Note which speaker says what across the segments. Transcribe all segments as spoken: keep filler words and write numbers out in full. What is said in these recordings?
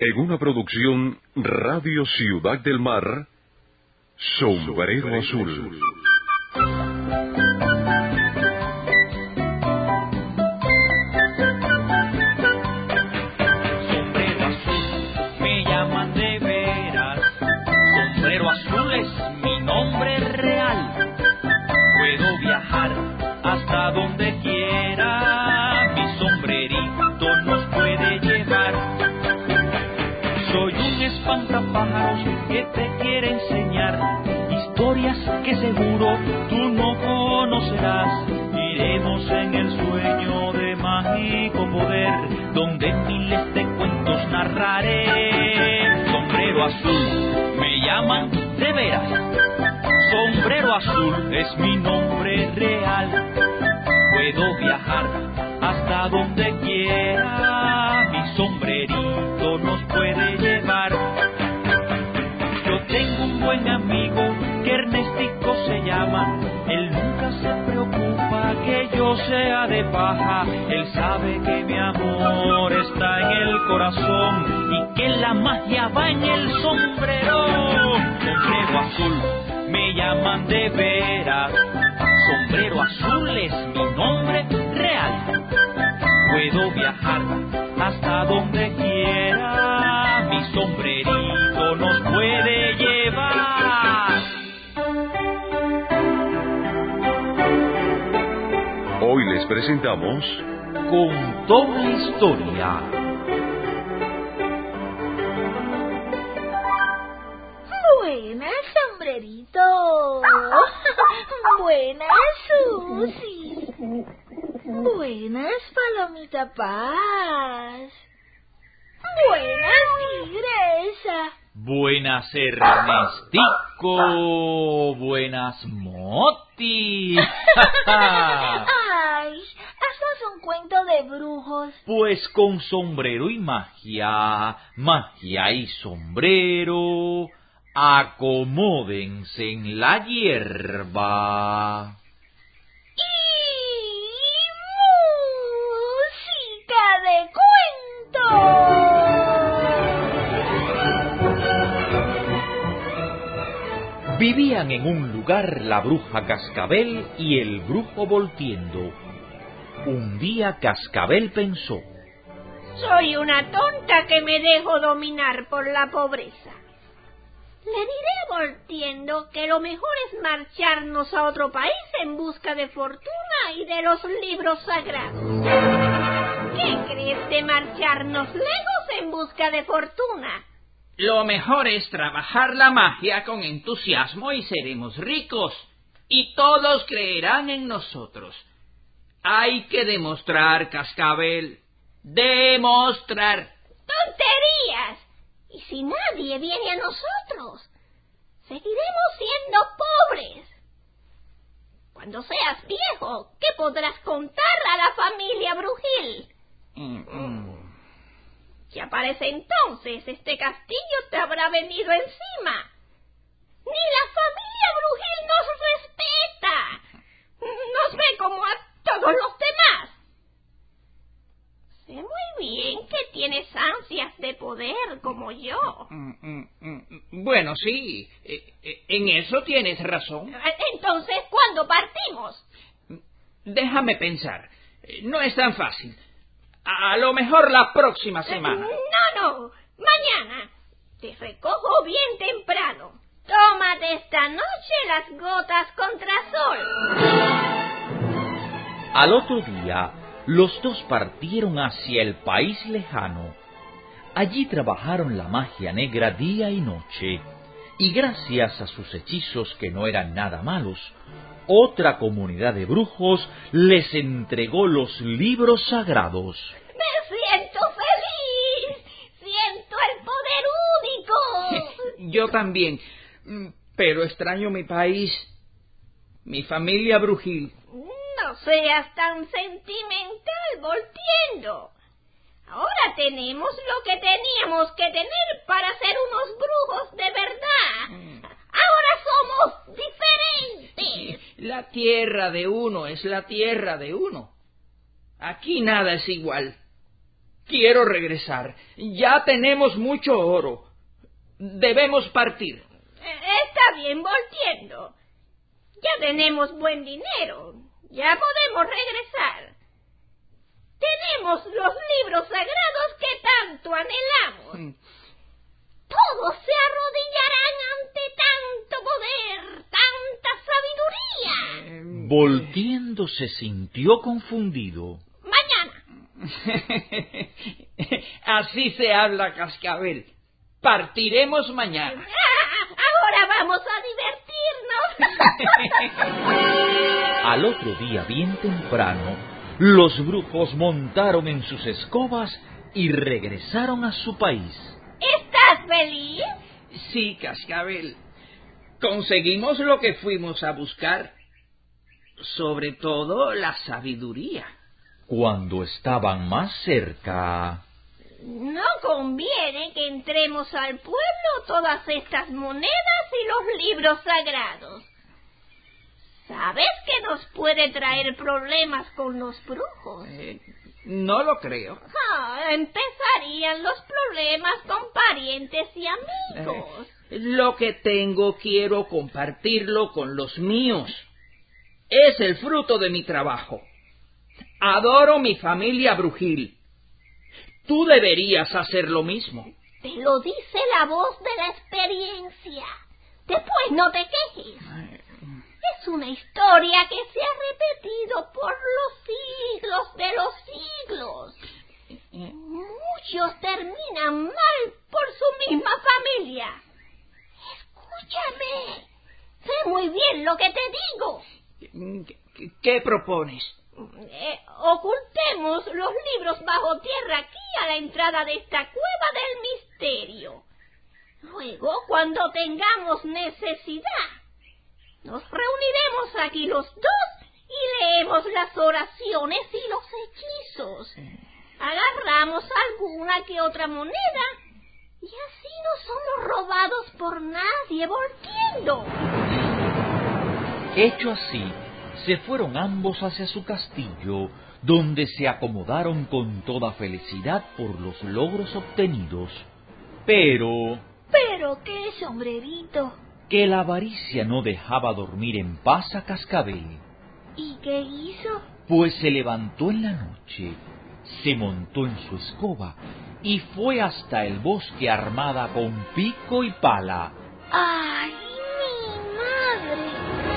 Speaker 1: En una producción Radio Ciudad del Mar, Sombrero Azul.
Speaker 2: Sombrero azul, me llaman de veras. Sombrero azul es mi nombre real. Puedo viajar hasta donde quiera. Mi sombrerito nos puede llevar. Soy un espantapájaros que te quiere enseñar historias que seguro tú no conocerás. Iremos en el sueño de mágico poder, donde miles de cuentos narraré. Sombrero azul, me llaman de veras. Sombrero azul es mi nombre real. Puedo viajar hasta donde quiera. Mi sombrerito nos puede llevar. Yo tengo un buen amigo que Ernestico se llama. Él nunca se preocupa que yo sea de paja. Él sabe que mi amor está en el corazón y que la magia va en el sombrero. Sombrero azul, me llaman de veras. Sombrero azul es mi nombre real. Puedo viajar hasta donde quiera. Mi sombrerito nos puede llevar.
Speaker 1: Hoy les presentamos
Speaker 2: Contó una historia.
Speaker 3: Buenas, sombrerito. Buenas, Susi. Buenas, Palomita Paz. Buenas, Tigresa.
Speaker 2: Buenas, Ernestico. Buenas, Moti.
Speaker 3: Ay, haznos un cuento de brujos.
Speaker 2: Pues con sombrero y magia, magia y sombrero, acomódense en la hierba.
Speaker 3: Y música de cuento.
Speaker 2: Vivían en un lugar la bruja Cascabel y el brujo Voltiendo. Un día Cascabel pensó:
Speaker 4: soy una tonta que me dejo dominar por la pobreza. Le diré a Voltiendo que lo mejor es marcharnos a otro país en busca de fortuna y de los libros sagrados. ¿Qué crees de marcharnos lejos en busca de fortuna?
Speaker 5: Lo mejor es trabajar la magia con entusiasmo y seremos ricos, y todos creerán en nosotros. Hay que demostrar, Cascabel, demostrar.
Speaker 4: ¡Tonterías! ¿Y si nadie viene a nosotros? Seguiremos siendo pobres. Cuando seas viejo, ¿qué podrás contar a la familia Brujil?
Speaker 5: Mm-mm.
Speaker 4: Ya parece entonces este castillo te habrá venido encima. Ni la familia Brujil nos respeta. Nos ve como a todos los demás. Sé muy bien que tienes ansias de poder como yo.
Speaker 5: Mm, mm, mm. Bueno, sí, eh, eh, en eso tienes razón.
Speaker 4: Entonces, ¿cuándo partimos?
Speaker 5: Déjame pensar. Eh, No es tan fácil. A lo mejor la próxima semana.
Speaker 4: No, no, mañana. Te recojo bien temprano. Tómate esta noche las gotas contra sol.
Speaker 2: Al otro día, los dos partieron hacia el país lejano. Allí trabajaron la magia negra día y noche, y gracias a sus hechizos que no eran nada malos, otra comunidad de brujos les entregó los libros sagrados.
Speaker 4: ¡Me siento feliz! ¡Siento el poder único!
Speaker 5: Yo también, pero extraño mi país, mi familia brujil.
Speaker 4: No seas tan sentimental, Voltiendo. Ahora tenemos lo que teníamos que tener para ser unos brujos de verdad. Ahora somos diferentes.
Speaker 5: La tierra de uno es la tierra de uno. Aquí nada es igual. quiero regresar. Ya tenemos mucho oro. Debemos partir.
Speaker 4: Está bien, Voltiendo. Ya tenemos buen dinero. Ya podemos regresar. Tenemos los libros sagrados que tanto anhelamos.
Speaker 5: Mm.
Speaker 4: Todos se arrodillarán ante tanto poder, tanta sabiduría.
Speaker 6: Voltiendo se sintió confundido.
Speaker 4: Mañana.
Speaker 5: Así se habla, Cascabel. Partiremos mañana.
Speaker 4: Ah, ahora vamos a divertirnos.
Speaker 6: Al otro día, bien temprano, los brujos montaron en sus escobas y regresaron a su país.
Speaker 4: ¿Estás feliz?
Speaker 5: Sí, Cascabel. Conseguimos lo que fuimos a buscar. Sobre todo la sabiduría.
Speaker 6: Cuando estaban más cerca...
Speaker 4: No conviene que entremos al pueblo todas estas monedas y los libros sagrados. ¿Sabes que nos puede traer problemas con los brujos?
Speaker 5: Eh, no lo creo.
Speaker 4: Ah, empezarían los problemas con parientes y amigos.
Speaker 5: Eh, lo que tengo quiero compartirlo con los míos. Es el fruto de mi trabajo. Adoro mi familia brujil. Tú deberías hacer lo mismo.
Speaker 4: Te lo dice la voz de la experiencia. Después no te quejes. Es una historia que se ha repetido por los siglos de los siglos. Muchos terminan mal por su misma familia. Escúchame. Sé muy bien lo que te digo.
Speaker 5: ¿Qué, qué propones?
Speaker 4: Eh, ocultemos los libros bajo tierra aquí a la entrada de esta cueva del misterio. Luego, cuando tengamos necesidad, nos reuniremos aquí los dos y leemos las oraciones y los hechizos. Agarramos alguna que otra moneda y así no somos robados por nadie, Voltiendo.
Speaker 6: Hecho así, se fueron ambos hacia su castillo, donde se acomodaron con toda felicidad por los logros obtenidos. Pero...
Speaker 3: ¿Pero qué, sombrerito?
Speaker 6: que la avaricia no dejaba dormir en paz a Cascabel.
Speaker 3: ¿Y qué hizo?
Speaker 6: Pues se levantó en la noche, se montó en su escoba y fue hasta el bosque armada con pico y pala.
Speaker 3: ¡Ay, mi madre!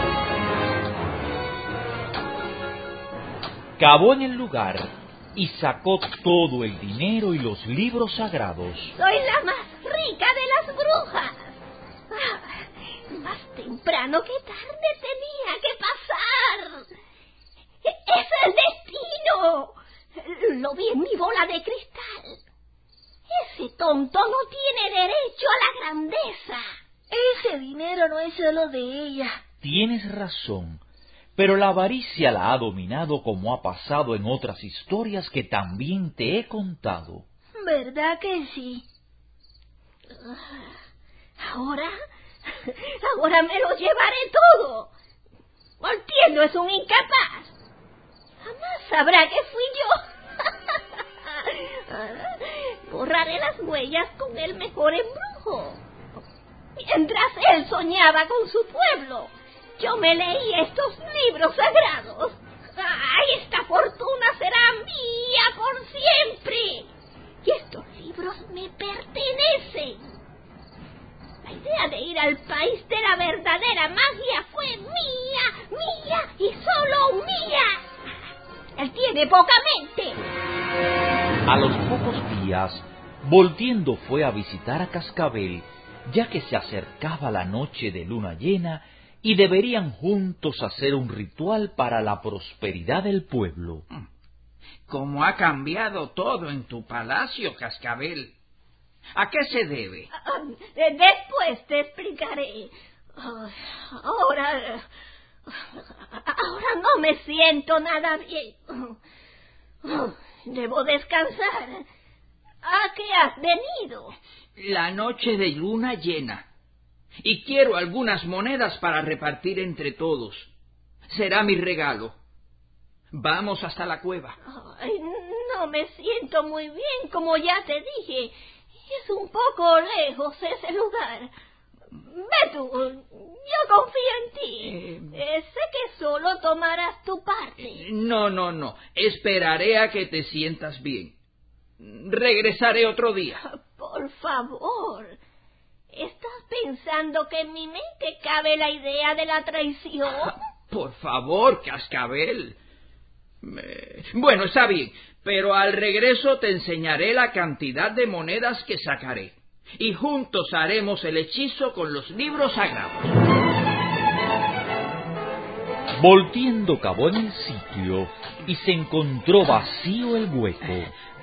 Speaker 6: Cavó en el lugar y sacó todo el dinero y los libros sagrados.
Speaker 4: Soy la más rica de las brujas. Ah, más temprano que tarde tenía que pasar. ¡Es el destino! Lo vi en mi bola de cristal. Ese tonto no tiene derecho a la grandeza.
Speaker 3: Ese dinero no es solo de ella.
Speaker 6: Tienes razón, pero la avaricia la ha dominado como ha pasado en otras historias que también te he contado.
Speaker 3: ¿Verdad que sí?
Speaker 4: Ahora, ahora me lo llevaré todo. Voltiendo es un incapaz. Jamás sabrá que fui yo. Borraré las huellas con el mejor embrujo. Mientras él soñaba con su pueblo, yo me leí estos libros sagrados. ¡Ay, esta fortuna será mía por siempre! Y estos libros me pertenecen. La idea de ir al país de la verdadera magia fue mía, mía y solo mía. Él tiene poca mente.
Speaker 6: A los pocos días, Voltiendo fue a visitar a Cascabel, ya que se acercaba la noche de luna llena y deberían juntos hacer un ritual para la prosperidad del pueblo.
Speaker 5: ¿Cómo ha cambiado todo en tu palacio, Cascabel? ¿A qué se debe?
Speaker 4: Uh, después te explicaré. Uh, ahora... Ahora no me siento nada bien. Uh, debo descansar. ¿A qué has venido?
Speaker 5: La noche de luna llena. Y quiero algunas monedas para repartir entre todos. Será mi regalo. Vamos hasta la cueva.
Speaker 4: Ay, no me siento muy bien, como ya te dije. Es un poco lejos ese lugar. Ve tú, yo confío en ti.
Speaker 5: Eh,
Speaker 4: eh, sé que solo tomarás tu parte.
Speaker 5: No, no, no. Esperaré a que te sientas bien. Regresaré otro día.
Speaker 4: Por favor. ¿Estás pensando que en mi mente cabe la idea de la traición?
Speaker 5: Por favor, Cascabel. Me... Bueno, está bien, pero al regreso te enseñaré la cantidad de monedas que sacaré. Y juntos haremos el hechizo con los libros sagrados.
Speaker 6: Voltiendo cavó en el sitio y se encontró vacío el hueco.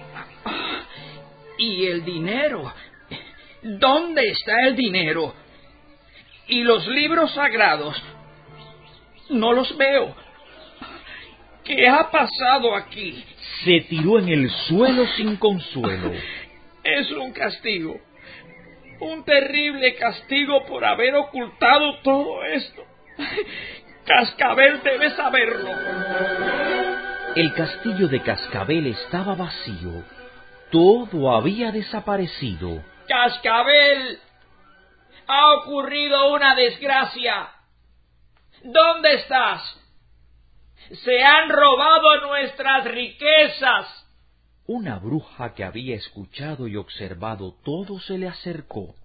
Speaker 5: ¿Y el dinero? ¿Dónde está el dinero? ¿Y los libros sagrados? No los veo. ¿Qué ha pasado aquí?
Speaker 6: Se tiró en el suelo sin consuelo.
Speaker 5: Es un castigo. Un terrible castigo por haber ocultado todo esto. Cascabel debe saberlo.
Speaker 6: El castillo de Cascabel estaba vacío. Todo había desaparecido.
Speaker 5: ¡Cascabel! ¡Ha ocurrido una desgracia! ¿Dónde estás? ¡Se han robado nuestras riquezas!
Speaker 6: Una bruja que había escuchado y observado todo se le acercó.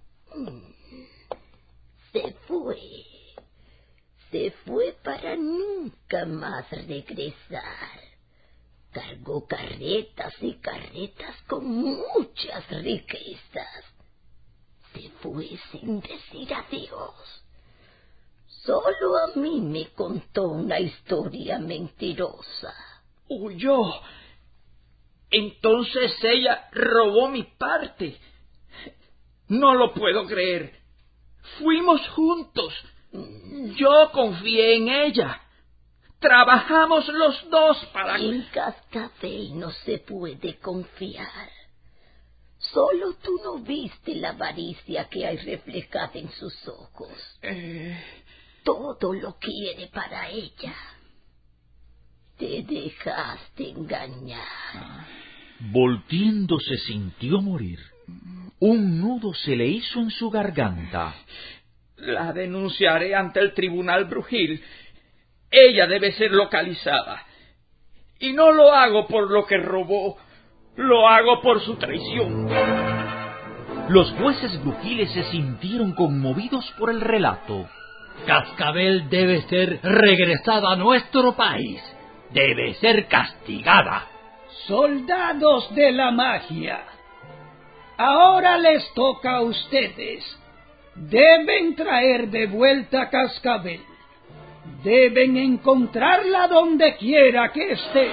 Speaker 7: Se fue. Se fue para nunca más regresar. Cargó carretas y carretas con muchas riquezas. Se fue sin decir adiós. Solo a mí me contó una historia mentirosa.
Speaker 5: ¡Huyó! Entonces ella robó mi parte. No lo puedo creer. Fuimos juntos. Yo confié en ella. Trabajamos los dos para...
Speaker 7: En Cascabel no se puede confiar. Solo tú no viste la avaricia que hay reflejada en sus ojos.
Speaker 5: Eh...
Speaker 7: Todo lo quiere para ella. Te dejaste engañar.
Speaker 6: Voltiendo se sintió morir. Un nudo se le hizo en su garganta.
Speaker 5: La denunciaré ante el tribunal brujil. Ella debe ser localizada. Y no lo hago por lo que robó, lo hago por su traición.
Speaker 6: Los jueces brujiles se sintieron conmovidos por el relato.
Speaker 8: Cascabel debe ser regresada a nuestro país. Debe ser castigada.
Speaker 9: Soldados de la magia, ahora les toca a ustedes. Deben traer de vuelta a Cascabel. Deben encontrarla donde quiera que esté.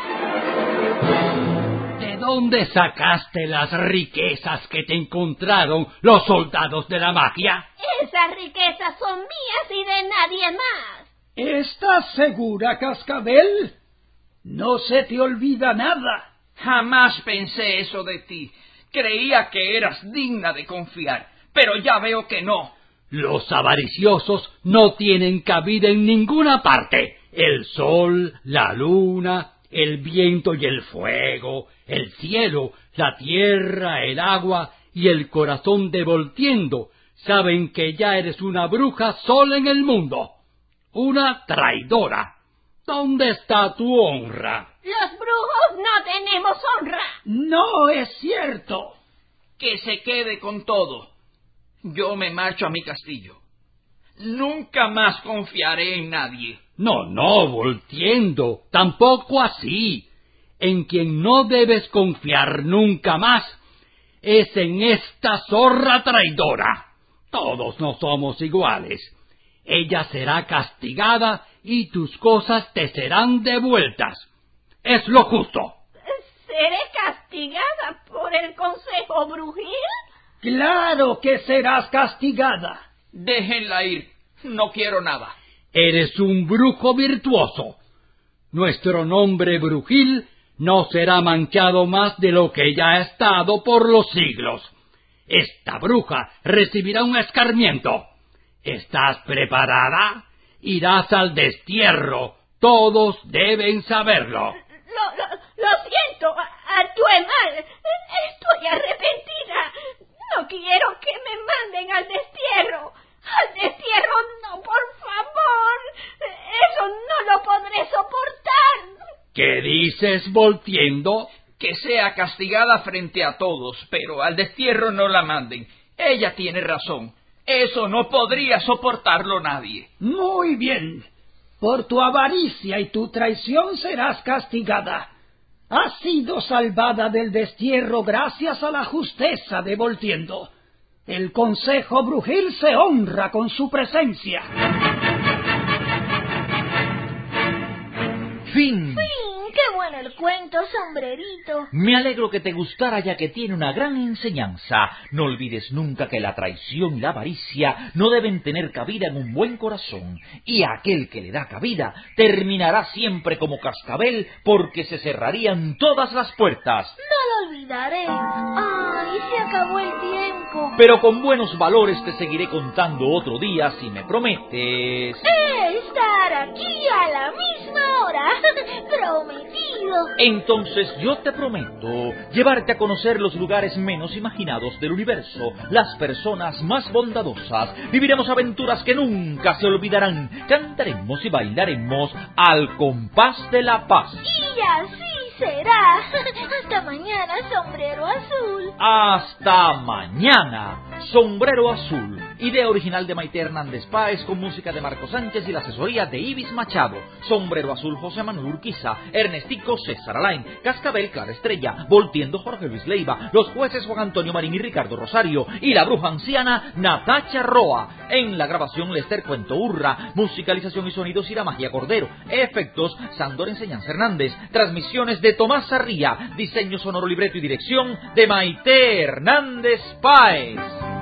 Speaker 8: ¿De dónde sacaste las riquezas que te encontraron los soldados de la magia?
Speaker 4: Esas riquezas son mías y de nadie más.
Speaker 9: ¿Estás segura, Cascabel? No se te olvida nada.
Speaker 5: Jamás pensé eso de ti. Creía que eras digna de confiar, pero ya veo que no.
Speaker 8: Los avariciosos no tienen cabida en ninguna parte. El sol, la luna, el viento y el fuego, el cielo, la tierra, el agua y el corazón de Voltiendo saben que ya eres una bruja sola en el mundo. Una traidora. ¿Dónde está tu honra?
Speaker 4: Los brujos no tenemos honra.
Speaker 9: No es cierto.
Speaker 5: Que se quede con todo. Yo me marcho a mi castillo. Nunca más confiaré en nadie.
Speaker 8: No, no, Voltiendo, tampoco así. En quien no debes confiar nunca más es en esta zorra traidora. Todos no somos iguales. Ella será castigada y tus cosas te serán devueltas. Es lo justo.
Speaker 4: ¿Seré castigada por el consejo brujil?
Speaker 9: Claro que serás castigada.
Speaker 5: Déjenla ir. No quiero nada.
Speaker 8: Eres un brujo virtuoso. Nuestro nombre brujil no será manchado más de lo que ya ha estado por los siglos. Esta bruja recibirá un escarmiento. ¿Estás preparada? Irás al destierro, Todos deben saberlo.
Speaker 4: Lo, lo, lo siento, actué mal. Estoy arrepentida. No quiero que me manden al destierro. Al destierro no, por favor. Eso no lo podré soportar.
Speaker 8: ¿Qué dices, Voltiendo?
Speaker 5: Que sea castigada frente a todos, pero al destierro no la manden. Ella tiene razón. Eso no podría soportarlo nadie.
Speaker 9: Muy bien. Por tu avaricia y tu traición serás castigada. Has sido salvada del destierro gracias a la justeza de Voltiendo. El Consejo Brujil se honra con su presencia.
Speaker 6: Fin.
Speaker 3: Fin, qué bueno el cuento, Sombrerito.
Speaker 6: Me alegro que te gustara, ya que tiene una gran enseñanza. No olvides nunca que la traición y la avaricia no deben tener cabida en un buen corazón. Y aquel que le da cabida terminará siempre como cascabel, porque se cerrarían todas las puertas.
Speaker 3: No lo olvidaré. Ay, se acabó el tiempo.
Speaker 6: Pero con buenos valores te seguiré contando otro día si me prometes
Speaker 3: estar aquí a la misma hora. Prometido.
Speaker 6: Entonces yo te prometo llevarte a conocer los lugares menos imaginados del universo, las personas más bondadosas. Viviremos aventuras que nunca se olvidarán. Cantaremos y bailaremos al compás de la paz.
Speaker 3: Y así será. Hasta mañana, Sombrero Azul.
Speaker 6: Hasta mañana, Sombrero Azul. Idea original de Maite Hernández Páez, con música de Marco Sánchez y la asesoría de Ibis Machado. Sombrero Azul, José Manuel Urquiza. Ernestico, César Alain. Cascabel, Clara Estrella. Voltiendo, Jorge Luis Leiva. Los jueces, Juan Antonio Marín y Ricardo Rosario. Y la bruja anciana, Natacha Roa. En la grabación, Lester Cuento Urra. Musicalización y sonidos, Ira Magia Cordero. Efectos, Sandor Enseñanza Hernández. Transmisiones de Tomás Sarría. Diseño sonoro, libreto y dirección de Maite Hernández Páez.